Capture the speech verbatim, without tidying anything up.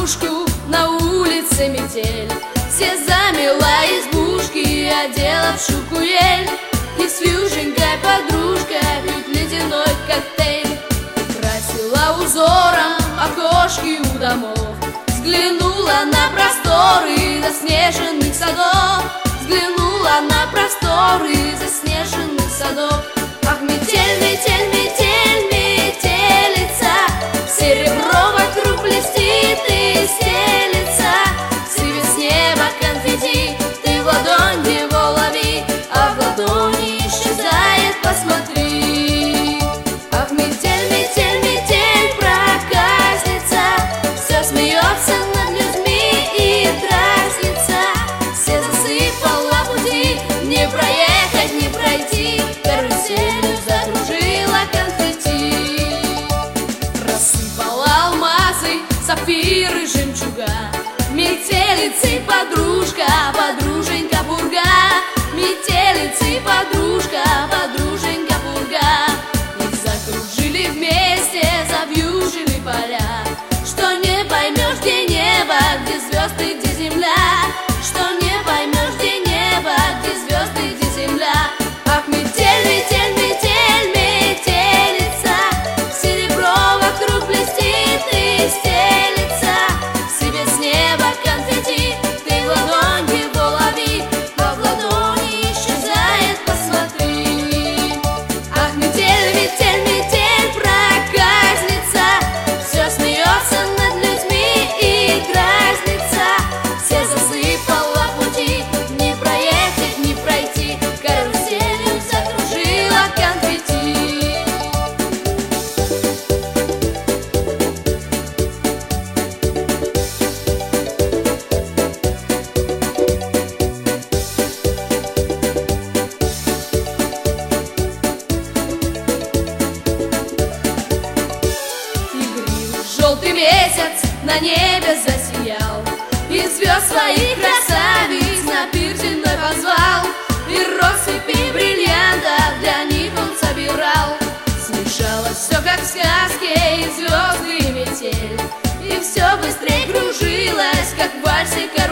подружку, на улице метель. Все замела избушки, одела в шубку ель. И с вьюженькой подружка пьют ледяной коктейль. Красила узором окошки у домов, взглянула на просторы заснеженных садов. Взглянула на просторы заснеженных садов. Ах, метель, метель, метель, метелица, серебро вокруг блестит и стелится. Сыпет с неба конфетти, ты в ладонь его лови, а в ладони исчезает, посмотри. Ах, метель, метель, метель, проказница, все смеется над людьми и дразнится. Все засыпала пути, не проехать, не пройти, каруселью закружила конфетти. Рассыпала алмазы, сапфиры, жемчуга, метелицы подружка, подруженька пурга. Метелицы подружка, подруженька пурга. И закружили вместе, завьюжили поля. Что не поймешь, где небо, где звезды, где земля. Что не поймешь, где небо, где звезды, где земля. Ах, метель, метель, метель, метелица, серебро вокруг блестит и стелится. Сыпет с неба конфетти, ты в ладонь его лови, а в ладони исчезает, посмотри. Ах, метель, метель, метель, проказница, все смеется над людьми и дразнится. Все засыпала пути, не проехать, не пройти, каруселью закружила конфетти. Игривый желтый месяц на небе засиял, и звезд своих красавиц на пир земной позвал. И россыпи бриллиантов для них он собирал. Смешалось все, как в сказке, и звезды, и метель, и все быстрее кружилось, как в вальсе.